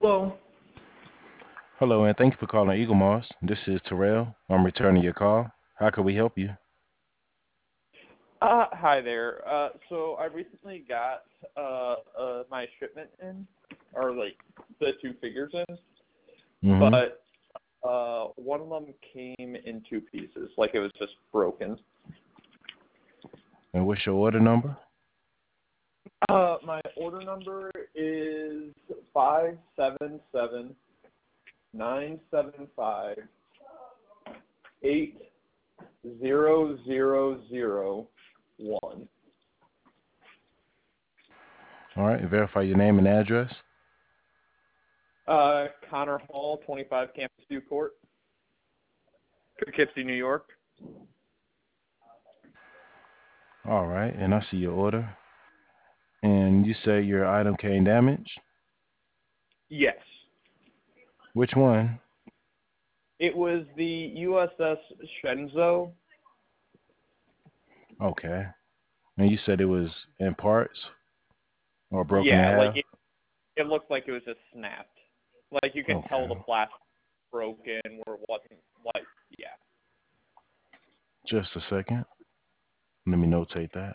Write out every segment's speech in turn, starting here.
Hello. Hello, and thank you for calling Eagle Moss. This is Terrell. I'm returning your call. How can we help you? Hi there. So I recently got my shipment in, or like the two figures in, Mm-hmm. but one of them came in two pieces, like it was just broken. And what's your order number? My order number is 577-975-800001. All right, and verify your name and address. Connor Hall, 25 Campus View Court, Poughkeepsie, New York. All right, and I see your order. And you say your item came damaged. Yes. Which one? It was the USS Shenzhou. Okay. And you said it was in parts or broken in Yeah, like half? it looked like it was just snapped. Like you can tell Okay. the plastic broken where it wasn't like yeah. Just a second. Let me notate that.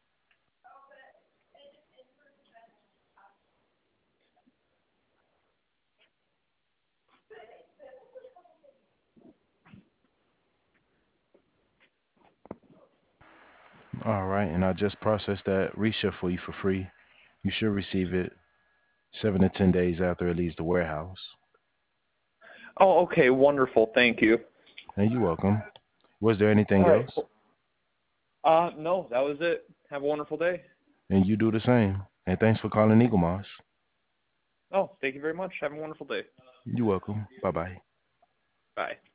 All right, and I just processed that reship for you for free. You should receive it 7 to 10 days after it leaves the warehouse. Oh, okay, wonderful. Thank you. And you're welcome. Was there anything All right. else? Cool. No, that was it. Have a wonderful day. And you do the same. And thanks for calling Eagle Moss. Oh, thank you very much. Have a wonderful day. You're welcome. Bye bye. Bye.